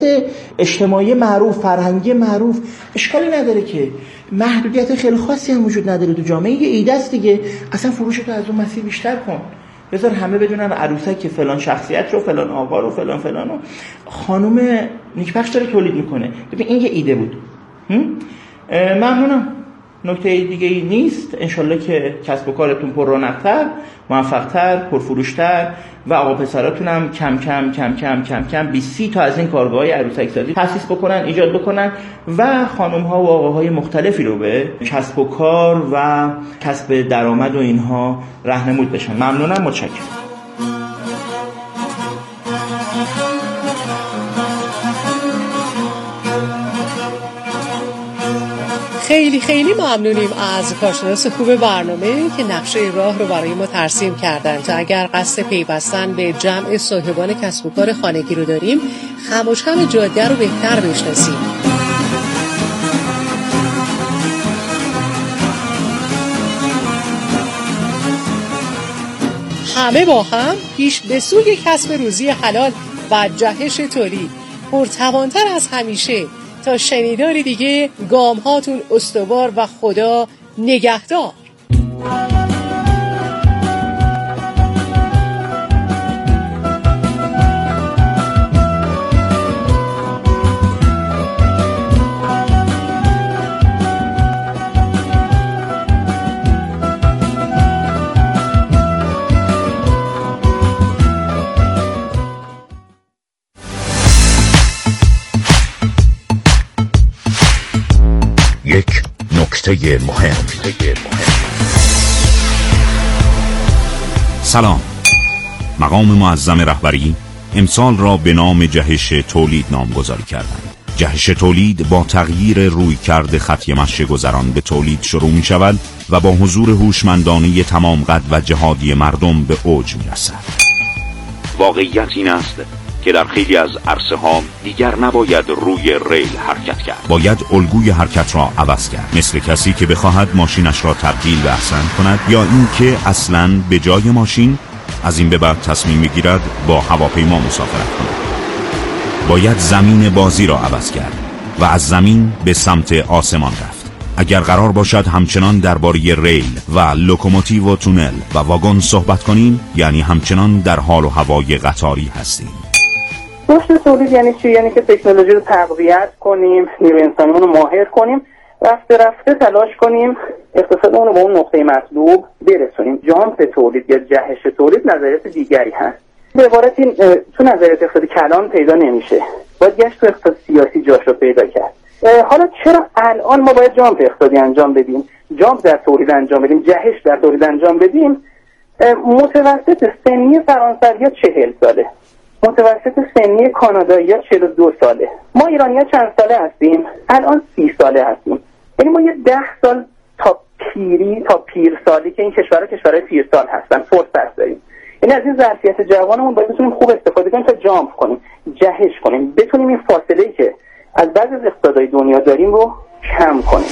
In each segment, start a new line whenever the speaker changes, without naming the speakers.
اجتماعی معروف، فرهنگی معروف، اشکالی نداره که محدودیت خیلی خاصی هم وجود نداره تو جامعه. یه ایده است دیگه، اصلا فروشتو از اون مسیر بیشتر کن، بذار همه بدونن عروسک که فلان شخصیت رو، فلان آقا رو، فلان فلانو خانم نیکبخش داره تولید میکنه. ببین این یه ایده بود. ممنونم. نکته دیگه ای نیست. انشالله که کسب و کارتون پر رونق‌تر، موفق‌تر، پرفروش‌تر و آقا پسراتون هم کم کم کم کم کم کم 20 تا از این کارگاه‌های عروسک سازی تأسیس بکنن، ایجاد بکنن و خانم‌ها و آقاهای مختلفی رو به کسب و کار و کسب درآمد و اینها راهنمود بشن. ممنونم، متشکرم.
خیلی خیلی ممنونیم از کارشناس خوب برنامه که نقشه راه رو برای ما ترسیم کردن تا اگر قصد پیوستن به جمع صاحبان کسب و کار خانگی رو داریم، خم و چم جاده رو بهتر بشناسیم. همه با هم پیش به سوی کسب روزی حلال و جهش تولید، پرتوانتر از همیشه. تا شنیداری دیگه، گام هاتون استوار و خدا نگهدار.
یک نکته مهم. سلام. مقام معظم رهبری امسال را به نام جهش تولید نامگذاری کردند. جهش تولید با تغییر رویکرد خط مشی گذران به تولید شروع می شود و با حضور هوشمندانه تمام قد و جهادی مردم به اوج می رسد. واقعیت این است که در خیلی از عرصه ها دیگر نباید روی ریل حرکت کرد. باید الگوی حرکت را عوض کرد. مثل کسی که بخواهد ماشینش را تبدیل و احسن کند یا اینکه اصلاً به جای ماشین از این به بعد تصمیم میگیرد با هواپیما مسافرت کند. باید زمین بازی را عوض کرد و از زمین به سمت آسمان رفت. اگر قرار باشد همچنان درباره ریل و لوکوموتیو و تونل و واگن صحبت کنیم، یعنی همچنان در حال و هوای قطاری هستیم.
رشد تولید یعنی چی؟ یعنی که تکنولوژی رو تقویت کنیم، نیروی انسانیمون رو ماهر کنیم، رفته رفته تلاش کنیم اقتصادمون رو به اون نقطه مطلوب برسونیم. جامپ تولید یا جهش تولید نظریات دیگری هست. به عبارت این تو نظریات اقتصادی کلان پیدا نمیشه، باید گشت تو اقتصاد سیاسی جاش رو پیدا کرد. حالا چرا الان ما باید جامپ اقتصادی انجام بدیم، جامپ در تولید انجام بدیم، جهش در تولید انجام بدیم؟ متوسط سنی فرانسوی‌ها 40 ساله، متوسط سنی کانادایی‌ها 42 ساله. ما ایرانی‌ها چند ساله هستیم؟ الان 30 ساله هستیم. یعنی ما یه 10 سال تا پیرسالی که این کشورهای پیرسال هستن فرصت داریم. یعنی از این ظرفیت جوانمون باید بتونیم خوب استفاده کنیم تا جامپ کنیم، جهش کنیم، بتونیم این فاصله‌ای که از بعضی از اقتصادهای دنیا داریم رو کم کنیم.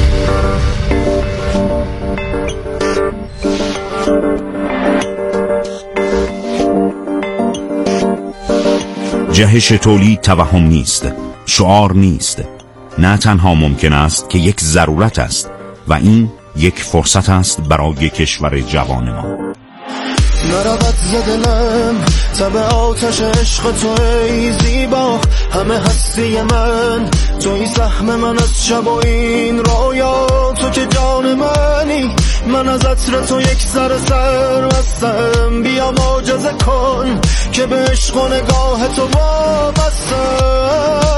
جهش تولید توهم نیست، شعار نیست. نه تنها ممکن است که یک ضرورت است و این یک فرصت است برای کشور جوان ما.
نرود زدنم تب آتش عشق تو ای زیبا، همه هستی من توی سهم من از شب و این رویا، تو که جان منی، من از عطر تو یک سر بستم، بیا معجزه کن که به عشق و نگاه تو وابستم.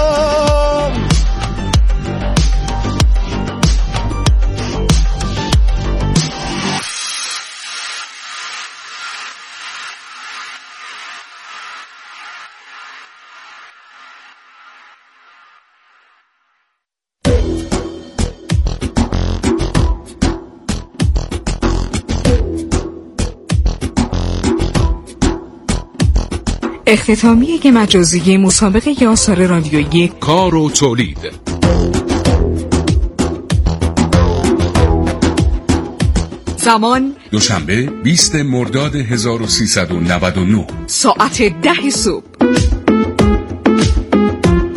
اختتامیه مجازی مسابقه آثار رادیویی
کار و تولید.
زمان
دوشنبه 20 مرداد 1399
ساعت 10 صبح.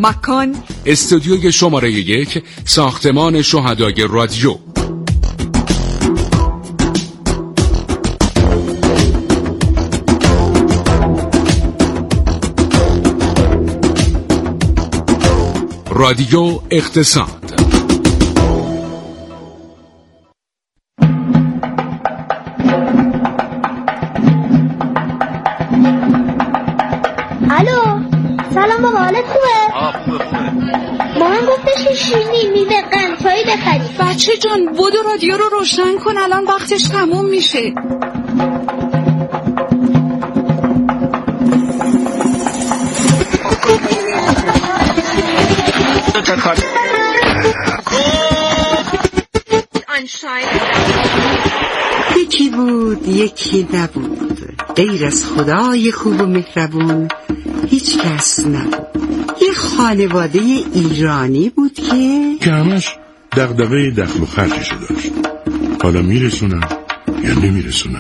مکان
استودیوی شماره 1 ساختمان شهدای رادیو. رادیو اقتصاد.
الو سلام بابا، حالت خوبه؟
خوبه.
مامان گفتش شیرینی میوه قندهایی بخری.
بچه جان بودو رادیو رو روشن کن، الان وقتش تموم میشه.
یکی بود یکی نبود، غیر از خدای خوب و مهربون هیچ کس نبود. یه خانواده ایرانی بود که
همش دغدغه دخل و خرجشو داشت. حالا میرسونم یا نمیرسونم.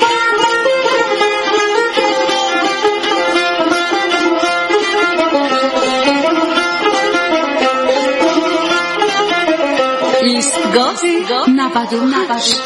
ایستگاه 98.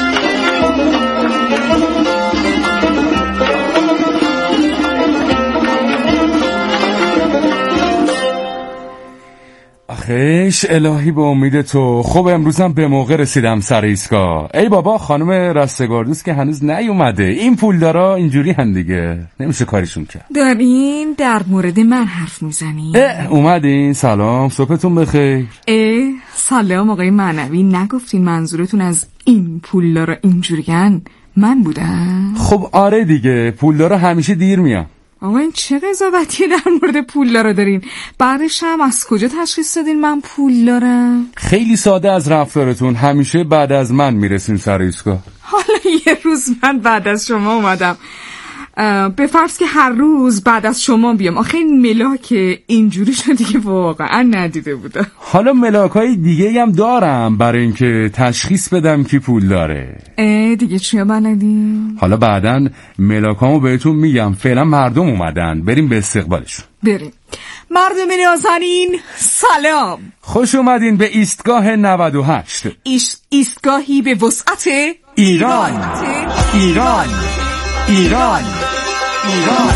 آخیش الهی به امید تو. خب امروزم به موقع رسیدم سر ایستگاه. ای بابا خانم رستگاردوست که هنوز نیومده. این پولدارا اینجوری هن دیگه، نمیشه کاریشون کرد.
دارین در مورد من حرف میزنین؟
اومدین؟ سلام، صبحتون بخیر.
سلام آقای معنوی، نگفتین منظورتون از این پولدارا اینجوریان من بودم؟
خب آره دیگه، پولدارا همیشه دیر میان.
آقا این چه قضاوتی در مورد پولدارا دارین؟ بعدش هم از کجا تشخیص دادین من پولدارم؟
خیلی ساده از رفتارتون، همیشه بعد از من میرسین سر ایستگاه.
حالا یه روز من بعد از شما اومدم، به فرض که هر روز بعد از شما بیام. آخه این ملاک اینجوری شده که واقعا ندیده بودم.
حالا ملاکای دیگه هم دارم برای اینکه تشخیص بدم کی پول داره.
دیگه چیا بلدین؟
حالا بعدن ملاکامو بهتون میگم. فعلا مردم اومدن، بریم به استقبالشون.
بریم. مردم نازنین سلام،
خوش اومدین به ایستگاه 98.
ایستگاهی به وسعت
ایران. ایران ایران ایران.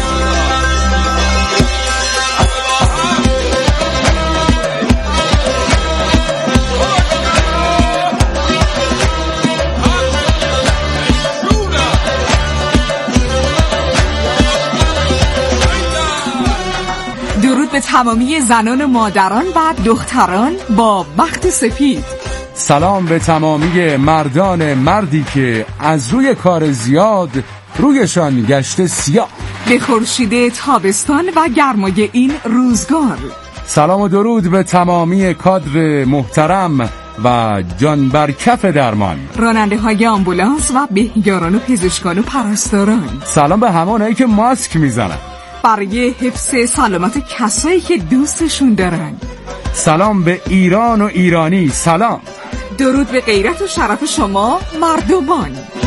درود به تمامی زنان و مادران و دختران با بخت سپید.
سلام به تمامی مردی که از روی کار زیاد رویشان گشته سیاه.
به خورشید تابستان و گرمای این روزگار.
سلام و درود به تمامی کادر محترم و جان بر کف درمان،
راننده های آمبولانس و بهیاران و پزشکان و پرستاران.
سلام به همونایی که ماسک میزنن
برای حفظ سلامت کسایی که دوستشون دارن.
سلام به ایران و ایرانی. سلام.
درود به غیرت و شرف شما مردمان.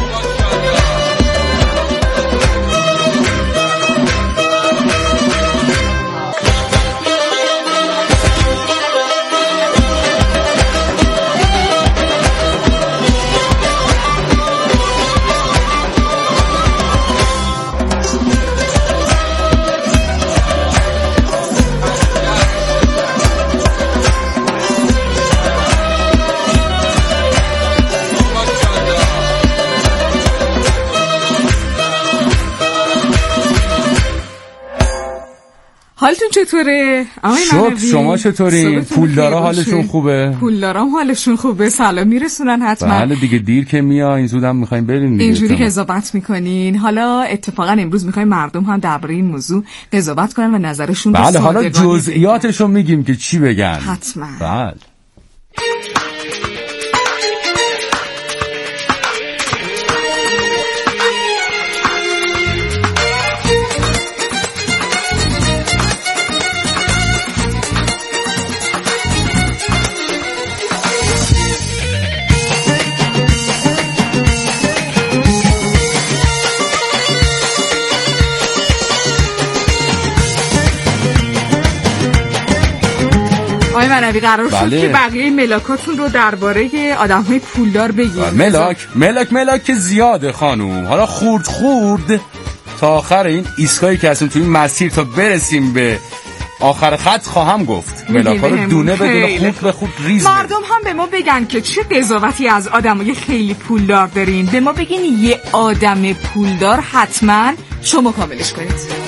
حالتون چطوره؟
شکر، شما چطورین؟ پولدارا حالشون خوبه؟
پولدارام حالشون خوبه، سلام میرسونن حتما.
بله دیگه، دیر که میایین زودم میخوایم برین دیگه.
اینجوری قضاوت میکنین. حالا اتفاقا امروز میخوایم مردم هم درباره این موضوع قضاوت کنن و نظرشون رو
بله، حالا جزئیاتشو میگیم که چی بگن.
حتما.
بله.
آقای منوی قرار شد
بله.
که بقیه ملاکاتون رو درباره آدم‌های پولدار بگید.
ملاک که زیاده خانوم. حالا خورد تا آخر این ایستگاهی که هستیم تو این مسیر تا برسیم به آخر خط خواهم گفت. ملاکا رو دونه بدونه خوب به خوب ریز.
مردم هم به ما بگن که چه قضاوتی از آدمای خیلی پولدار دارین. به ما بگین یه آدم پولدار حتما شما کاملش کنید.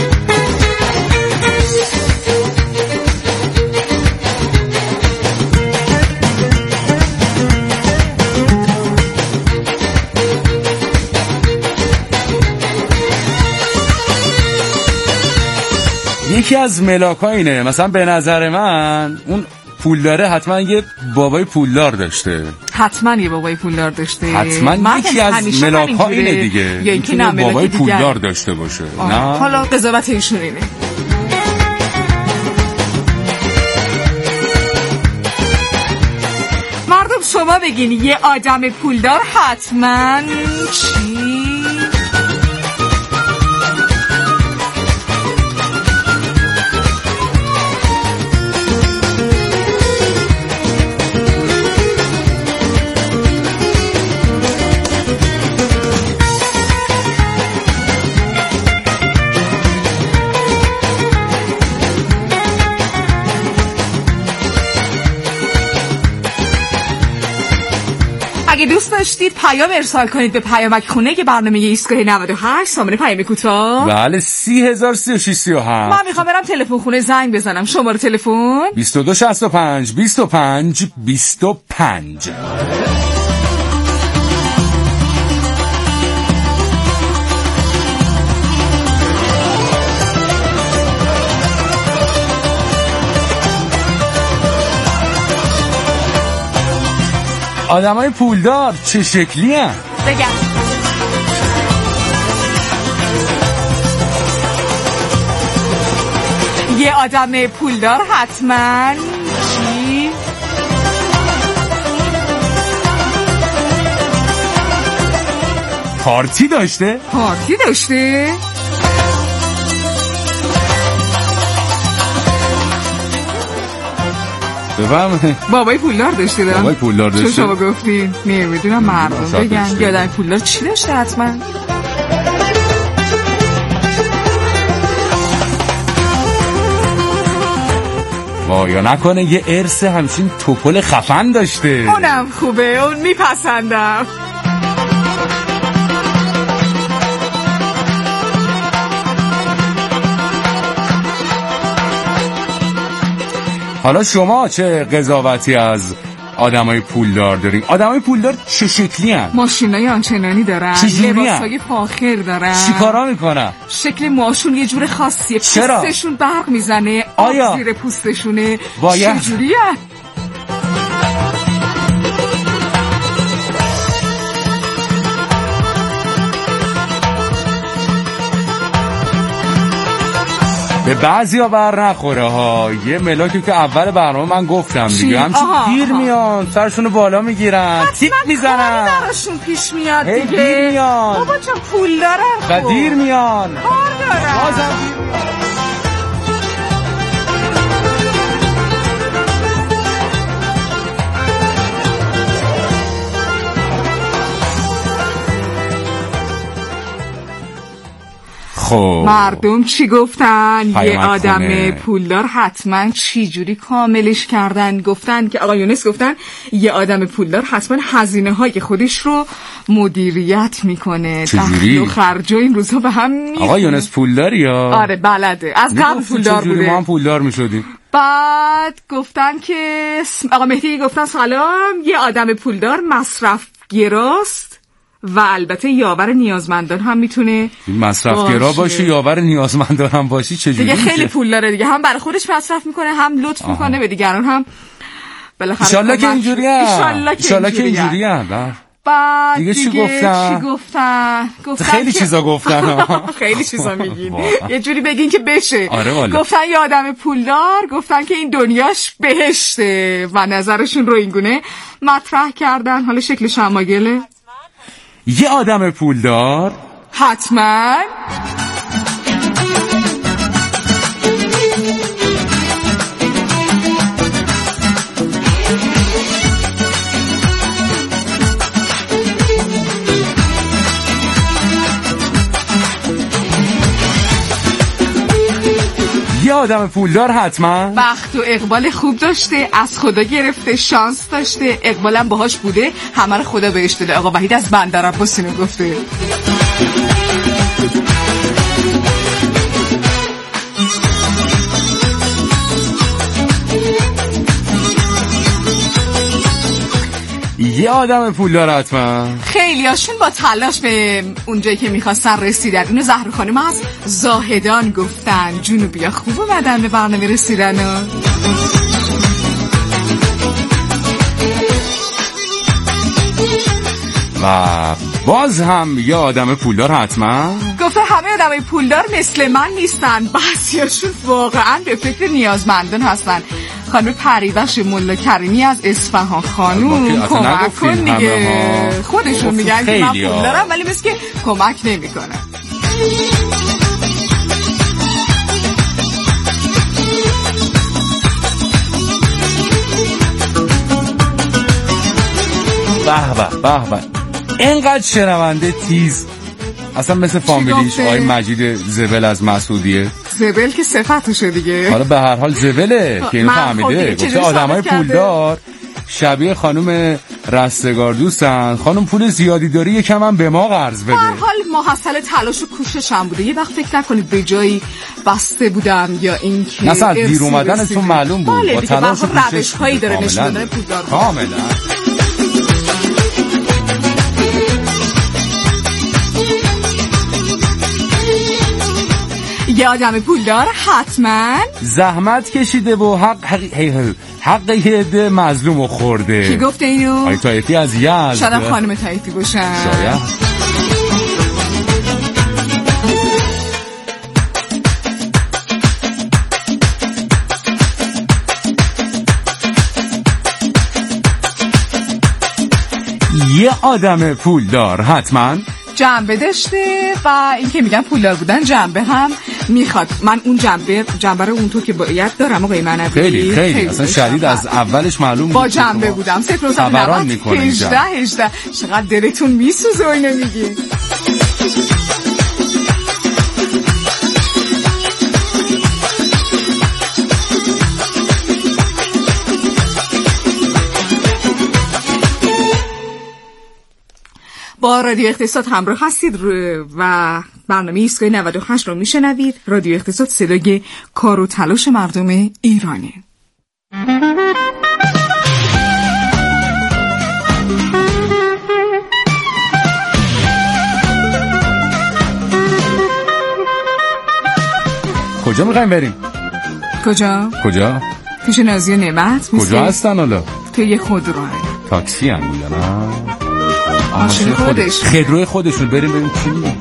یکی از ملاک‌ها اینه، مثلا به نظر من اون پولداره حتما یه بابای پولدار داشته.
حتما یه بابای پولدار داشته.
حتما یکی از ملاک‌ها اینه دیگه.
یکی
نه بابای پولدار داشته باشه. نه
حالا قضاوت ایشون اینه. مردم شما بگین یه آدم پولدار حتما چی؟ اگه دوست داشتید پیام ارسال کنید به پیامک خونه که برنامه ایستگاه 98 سامانه پیام کوتاه.
بله 303637.
من میخوام برم تلفن خونه زنگ بزنم. شماره تلفن
2265 25 25. آدمای پولدار چه شکلی هن؟
بگم یه آدم پولدار حتما چی؟
پارتی داشته؟ بفهم
بابای پولدار داشته دارم.
بابای پولدار داشته.
چون شما گفتین نمیدونم مردم بگن یادم پولدار چی داشته حتما.
یا نکنه یه ارث همچین توپل خفن داشته.
اونم خوبه، اون میپسندم.
حالا شما چه قضاوتی از آدمای پولدار دارین؟ آدمای پولدار چه شکلی هن؟
ماشینای آنچنانی دارن، لباسای فاخر دارن.
چی کارا میکنن؟
شکل موهاشون یه جور خاصیه.
چرا؟
پوستشون برق میزنه.
آیا
زیر پوستشونه
باید
چجوریه؟
به بعضی ها بر نخوره ها. یه ملاکی که اول برنامه من گفتم دیگه همچون گیر میان، سرشونو بالا میگیرن، تیپ میزنن،
کاری درشون پیش میاد دیگه.
دیر میان
بابا چون پول دارن
و دیر میان،
کار دارن.
بازم خب
مردم چی گفتن؟ یه آدم
خونه.
پولدار حتما چی جوری کاملش کردن؟ گفتن که آقا یونس گفتن یه آدم پولدار حتما هزینه های خودش رو مدیریت میکنه. دخل و خرج و این روزها به هم میخونه.
آقا یونس پولداری یا؟
آره بلده، از قبل پولدار بوده.
ما هم پولدار میشدیم.
بعد گفتن که آقا مهدی گفتن سلام، یه آدم پولدار مصرف گراست و البته یاور نیازمندان هم میتونه
مصرفگرا باشه، یاور نیازمندان هم باشه. چجوری
دیگه؟ خیلی پول داره دیگه، هم برای خودش مصرف میکنه، هم لطف میکنه به دیگران، هم بالاخره
ایشالله که اینجوری هم.
بعد
دیگه چی
گفتن؟
خیلی چیزا گفتن.
خیلی چیزا میگین، یه جوری بگین که بشه.
آره والا.
گفتن یه آدم پولدار، گفتن که این دنیاش بهشته و نظرشون رو اینگونه مطرح کردن. حالا شکل شماگله
یه آدم پولدار
حتما
یه آدم پولدار حتما
بخت و اقبال خوب داشته، از خدا گرفته، شانس داشته، اقبالم باهاش بوده، همه رو خدا بهش داده. آقا وحید از بندر عباس اینو گفته.
یه آدم پولدار حتما
خیلی هاشون با تلاش به اونجایی که میخواستن رسیدن. اینو زهر خانم از زاهدان گفتن. جنوبیا خوب اومدن به برنامه رسیدن.
و باز هم یه آدم پولدار حتما
گفته همه آدمای پولدار مثل من نیستن، بعضیاشون واقعا به فکر نیازمندان هستن. خانم پریوش مولا کریمی از اصفهان. خانوم کمک کن دیگه. خودشون میگن که من پول دارم ولی مثل که کمک نمیکنن.
به اینقدر شنونده تیز، اصلا مثل فامیلیش آقای مجید زبل از مسعودیه.
زبل که صفتشه دیگه.
حالا به هر حال زبله که اینو فهمیده. گفته آدمای پولدار شبیه خانم رستگار دوستن، خانم پول زیادی داری یکم هم به ما قرض بده.
به هر حال محصل تلاش و کوشش هم بوده. یه وقت فکر نکنید به جایی بسته بودم یا این که
مثلا دیر اومدنتون معلوم بود. با تلاش و
روش هایی داره نشون دادن پولدار.
کاملا.
یه آدم پولدار حتما
زحمت کشیده و حق یه مظلوم رو خورده.
کی گفته اینو؟
آقای طایفی از یزد.
شاید خانم طایفی باشن.
شاید. یه آدم پولدار حتما
جنبه داشته و این که میگن پولدار بودن جنبه هم میخواد. من اون جنبه رو اونطور که باید دارم آقای منوی.
خیلی اصلا شدید از اولش معلوم بود
با جنبه بودم. 18 چقدر دلتون میسوزه و اینو میگی. با رادیو اقتصاد همراه هستید و برنامه ایستگاه 98 رو میشنوید. رادیو اقتصاد صدای کار و تلاش مردم ایرانه.
کجا میخوایم بریم؟ کجا؟
پیش نازی و نعمت.
کجا هستن حالا؟
توی خودرو.
تاکسی هم میگن ها؟
ماشین خودش.
خودروی خودشون. بریم ببینیم چی میگن.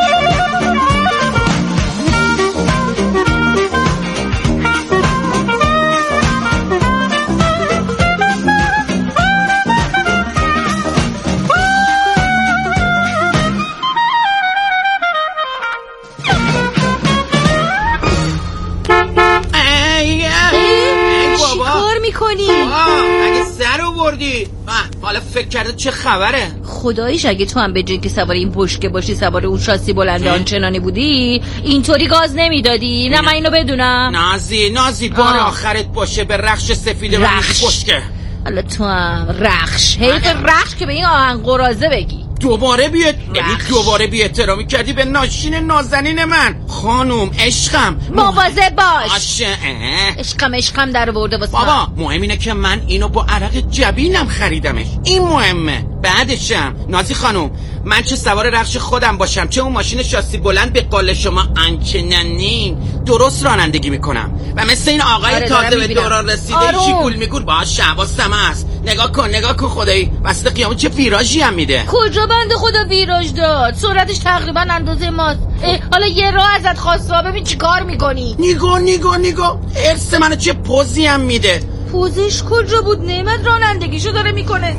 حالا فکر کرده چه خبره؟
خداییش اگه تو هم به جای که سوار این بشکه باشی سوار اون شاسی بلند آنچنانی بودی اینطوری گاز نمیدادی. نه من اینو بدونم.
نازی بار آخرت باشه به رخش سفید بشکه.
حالا تو هم رخش رخش که به این آهن قرازه بگی.
دوباره بی احترامی کردی به ناشین نازنین من. خانوم عشقم
مواظب باش. عشقم در ورده واسه
بابا. مهم اینه که من اینو با عرق جبینم خریدمش. این مهمه. بعدشم نازی خانوم من چه سوار رخش خودم باشم چه اون ماشین شاسی بلند به قول شما آنچنانی درست رانندگی میکنم و مثل این آقای تازه به دوران رسیده شیکول میگور باش حواسم هست. نگاه کن خدایی وسط قیامت چه ویراژی هم میده.
کجا بنده خدا ویراژ داد؟ سرعتش تقریبا اندازه ماست. حالا یه راه ازت خواسته ببین چی کار میکنی.
نگاه ارث منو چه پوزی هم میده.
پوزش کجا بود؟ نعمت رانندگیشو داره میکنه.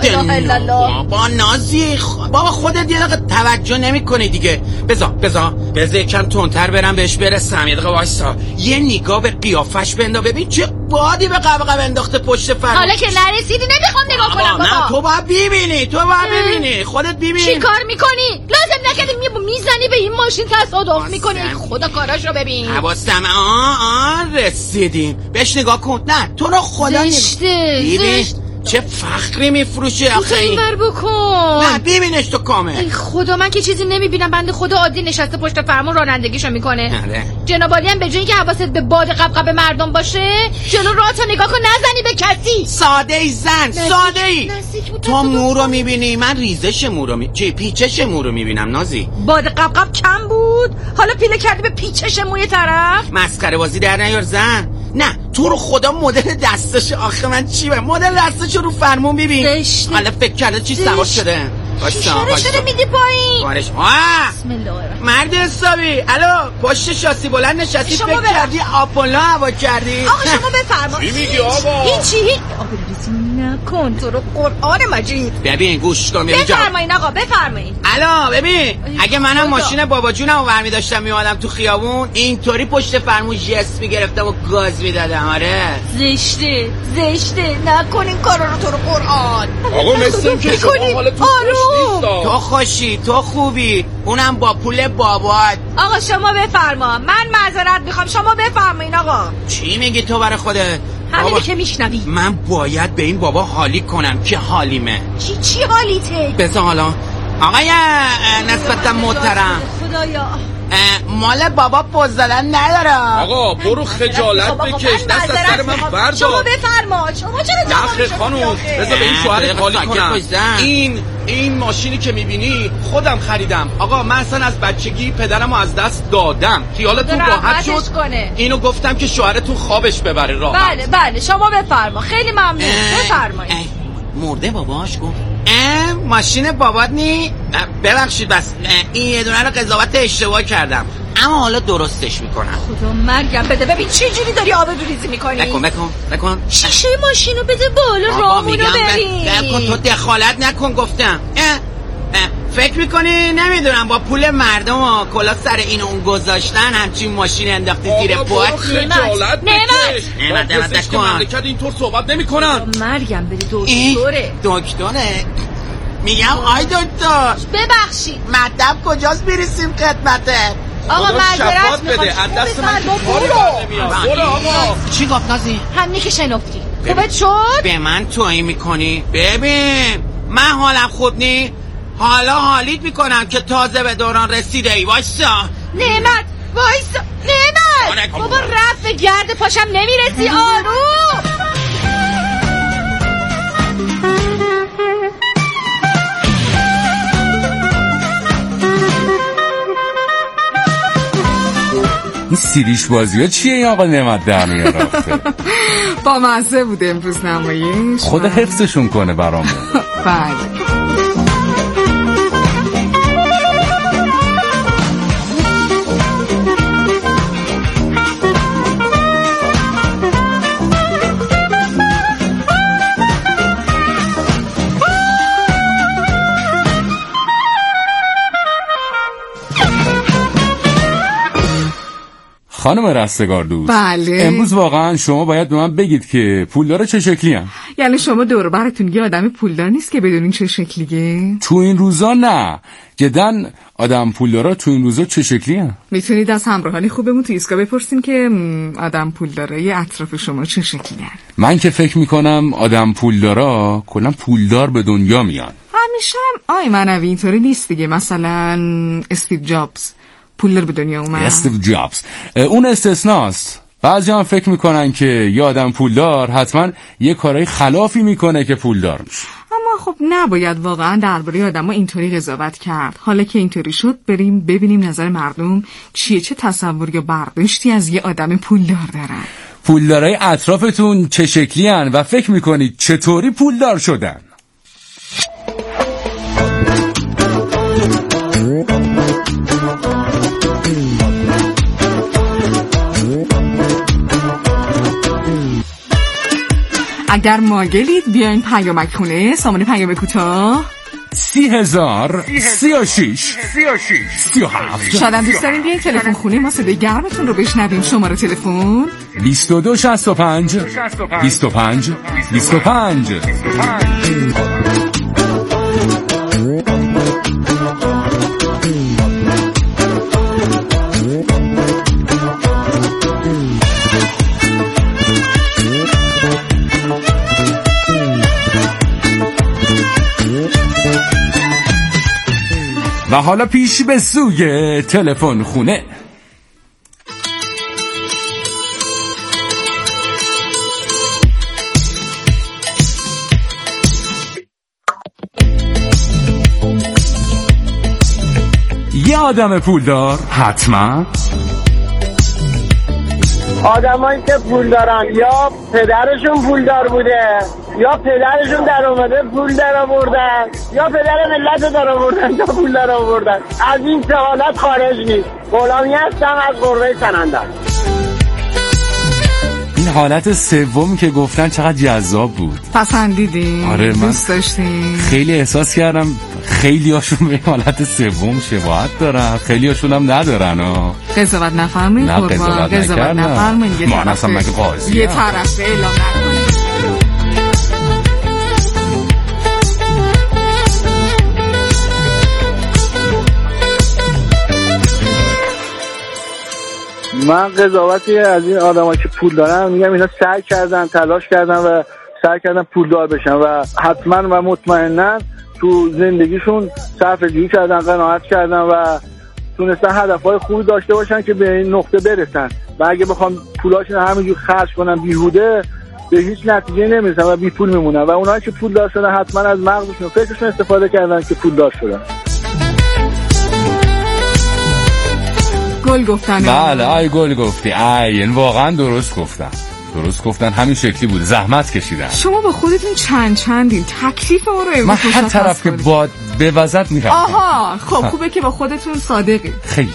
بابا نازی بابا خودت یه دقیقه توجه نمیکنی دیگه. بذار یکم تندتر برم بهش برسم. یه دقیقه وایسا، یه نگاه به قیافش بندا، ببین چه بادی به قبقب انداخته پشت فرمون.
حالا که نرسیدی نمیخوام نگاه کنم بابا.
نه تو باید ببینی خودت ببین.
چی کار میکنی؟ لازم نکردی میزنی به این ماشین تصادف میکنی. خدا کاراشو ببین.
حواسم رسیدیم بهش نگاه کن. نه تو رو خدا
زشته.
چه فخری میفروشه آخه این.
بکن.
نه ببینش تو کامل.
ای خدا من که چیزی نمیبینم. بنده خدا عادی نشسته پشت فرمون رانندگیشو میکنه. جناب عالی هم به جای اینکه حواست به باد قبقب مردم باشه جلو راهتو نگاه کن، نزنی به کسی.
ساده ای زن، ساده ای. تو مو رو میبینی، من ریزش مو رو پیچش مو رو میبینم. نازی
باد قبقب کم بود، حالا پیله کردی به پیچش موی طرف.
مسخره بازی در نیار زن. نه تو رو خدا مدل دستش آخه من چی به مدل دستش رو فرمون ببین. حالا فکر کرده چی سوار شده.
شده میدی پایین.
بسم الله مرد حسابی. الو پشت شاسی بلند نشستی فکر کردی آپولا هوا کردی.
آقا شما بفرما.
چی میگی آقا؟
هیچی نکن تو رو قرآن مجید.
ببین گوش کن
بفرمایین آقا بفرمایین.
الو ببین اگه منم ماشین بابا جونمو برمی داشتم میومدم تو خیابون اینطوری پشت فرمون جست میگرفتم و گاز میدادم. آره زشته نکن این کارا رو تو رو قرآن.
آقا مثل که شما حالتون
تو خوشی تو خوبی اونم با پول بابات.
آقا شما بفرما. من معذرت میخوام شما بفرمایین آقا.
چی میگی تو برای خودت؟
همینی که میشنوی.
من باید به این بابا حالی کنم که حالیمه.
چی حالیته؟
بذار حالا آقای نسبتا محترم
خدایا
مال بابا پوز دادن نداره.
آقا برو خجالت بکش، دست از سر من بردار.
شما بفرما. شما چرا
نخه خانوم بذار به این شوهر حالی کنم. این ماشینی که میبینی خودم خریدم. آقا من اصلا از بچگی پدرمو از دست دادم. خیالتون راحت شد. اینو گفتم که شوهرتون خوابش ببره راحت.
بله شما بفرما. خیلی ممنون. بفرمایید.
مرده باباش گفت ماشین بابات نی؟ ببخشید بس این یه دونه رو قضاوت اشتباه کردم اما حالا درستش میکنم.
خدا مرگم بده. ببین چه جوری داری آبروریزی میکنی.
بکن
شیشه ماشینو بده بالا راهمونو بریم.
تو دخالت نکن گفتم. فکر میکنی نمیدونم با پول مردم و کلا سر این اون گذاشتن همچین ماشین انداختی زیر پات.
نعمت که مملکت اینطور صحبت نمیکنن.
مرگم بده.
دکتره میگم آی دکتر
ببخشید
مطلب کجاست برسیم خدمتت.
آقا معذرت
میخوام. از دست من برو آقا.
چی گفت نازی؟
همینی که شنفتی. خوبت شد؟
به من توهین میکنی؟ ببین من حالم خوب نی؟ حالا حالیت میکنم که تازه به دوران رسیده ای. وایسا
نعمت بابا رفت به گرد پاشم نمیرسی. آروم
این سیریش بازی ها چیه این آقا نعمت در میاره رفته؟
با مزه بوده امروز نمایش.
خدا حفظشون کنه برامون.
بله
خانم رستگار دوست.
بله.
امروز واقعا شما باید به من بگید که پولدار چه شکلی هم؟
یعنی شما دور براتون یه آدم پولدار نیست که بدونین چه شکلیه؟
تو این روزا نه. جدن آدم پولدارا تو این روزا چه شکلی هم؟
میتونید از همراهانی خوبمون تو ایستگاه بپرسین که آدم پولدارای اطراف شما چه شکلی هن؟
من که فکر میکنم آدم پولدارا کلا پولدار به دنیا میان.
همیشه هم آی منوی اینطوری نیست دیگه. مثلا استیو جابز پولدار به دنیا اومد.
استیو جابز اون استثناست. بعضی هم فکر میکنن که یه آدم پولدار حتما یه کارهای خلافی میکنه که پولدار میشه.
اما خب نباید واقعا درباره آدم‌ها اینطوری قضاوت کرد. حالا که اینطوری شد بریم ببینیم نظر مردم چیه، چه تصور یا برداشتی از یه آدم پولدار دارن.
پولدارای اطرافتون چه شکلی هن و فکر میکنید چطوری پولدار شدن؟
اگر ماگلید بیاین پیامک خونه. سامانه پیام کوتاه
30,000 36 37.
شاید هم دوست داریم بیاین تلفن خونه ما صدای گرمتون رو بشنویم. شماره تلفن
22 65 25 25. و حالا پیش به سوی تلفن خونه. یه آدم پولدار حتما
آدمایی که پول دارن یا پدرشون پولدار بوده یا پدرشون در اومده پول در آوردن یا پدر ملت در آوردن تا پول در آوردن. از این سه حالت خارج نیست. غلامی هستم از قربه سنندم.
این حالت سوم که گفتن چقدر جذاب بود.
پسندیدی؟
آره من
دوست داشتی؟
خیلی احساس کردم خیلی هاشون به حالت سوم شباهت دارن، خیلی هاشون هم ندارن.
قضاوت نفرمایید.
نه قضاوت نفرمایید. ما اصلا مگه قاضی
یه طرفه اعلام نکنید.
من قضاوتی از این آدمایی که پول دارن میگم اینا سعی کردن، تلاش کردن و سعی کردن پولدار بشن و حتما و مطمئنا تو زندگیشون صرفه‌جویی کردن، قناعت کردن و تونستن هدفهای خوبی داشته باشن که به این نقطه برسن و اگه بخوام پولاشون همینجور خرج کنن بیهوده به هیچ نتیجه نمیرسن و بی پول میمونن و اونایی که پولدار شدن حتما از مغزشون و فکرشون استفاده کردن که پولدار شدن.
گل گفتن.
بله آی گل گفتی. این واقعا درست گفتن همین شکلی بود. زحمت کشیدن.
شما با خودتون چندین تکلیف ما رو
من هر طرف که باد بوزد میرم.
آها خب خوبه که با خودتون صادقی.
خیلی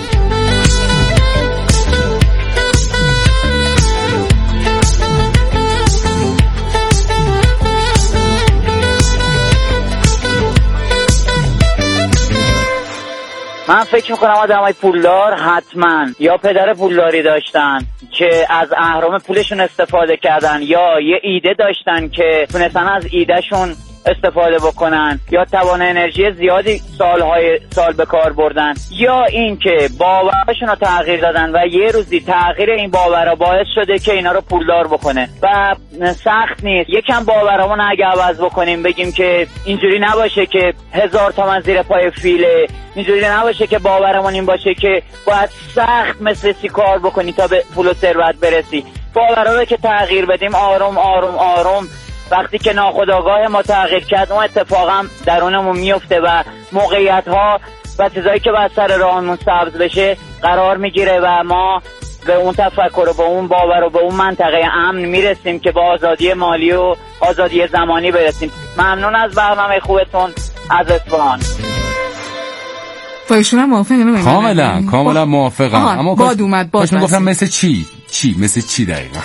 من فکر میکنم آدمای پولدار حتما یا پدر پولداری داشتن که از اهرام پولشون استفاده کردن یا یه ایده داشتن که تونستن از ایدهشون استفاده بکنن یا توان انرژی زیادی سال به کار بردن یا این که باورشون رو تغییر دادن و یه روزی تغییر این باورها باعث شده که اینا رو پولدار بکنه و سخت نیست. یکم باورامون اگه عوض بکنیم بگیم که اینجوری نباشه که 1000 تومن زیر پای فیله، اینجوری نباشه که باورمون این باشه که باید سخت مثل سی کار بکنی تا به پول و ثروت برسی. باورها رو که تغییر بدیم آروم آروم آروم وقتی که ناخودآگاه ما تغییر کرد اون اتفاقا درونمون میفته و موقعیت ها و چیزایی که باید سر راهمون سبز بشه قرار میگیره و ما به اون تفکر و به اون باور و به اون منطقه امن میرسیم که با آزادی مالی و آزادی زمانی برسیم. ممنون از برنامه خوبتون از اصفهان.
با ایشون هم موافقم.
کاملا موافقم.
اما باد اومد
باش میگفتم مثل چی دقیقاً.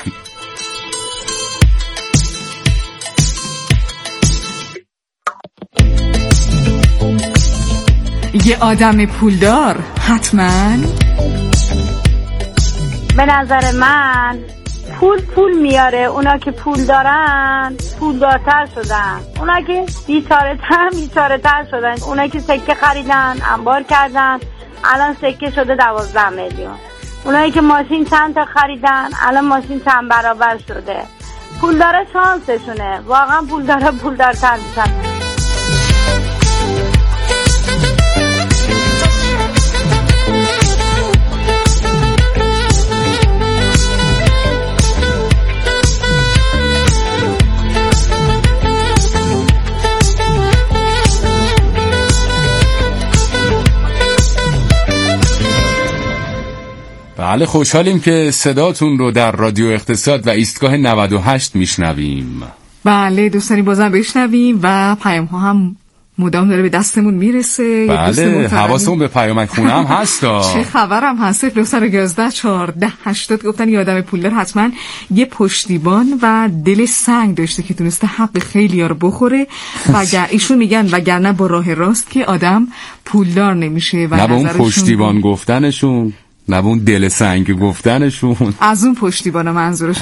یه آدم پولدار حتما
به نظر من پول میاره. اونا که پول دارن پولدارتر شدن، اونا که بیچاره تر شدن. اونا که سکه خریدن انبار کردن الان سکه شده 12 میلیون. اونایی که ماشین چند تا خریدن الان ماشین چند برابر شده. پول داره شانسشونه. واقعا پولدارتر میشن.
بله خوشحالیم که صداتون رو در رادیو اقتصاد و ایستگاه 98 میشنویم.
بله دوست داریم بازم بشنویم و پیام ها هم مدام داره به دستمون میرسه.
بله حواسمون به پیامک خونه هم هستا.
چه خبرم هست؟ 0911 14 80 گفتن یه آدم پولدار حتما یه پشتیبان و دل سنگ داشته که تونسته حق خیلی‌ها رو بخوره و ایشون میگن وگرنه با راه راست که آدم پولدار نمیشه. و
نه به اون پشتیبان گفتنشون، نه به اون دل سنگ گفتنشون،
از اون پشتیبانا منظورش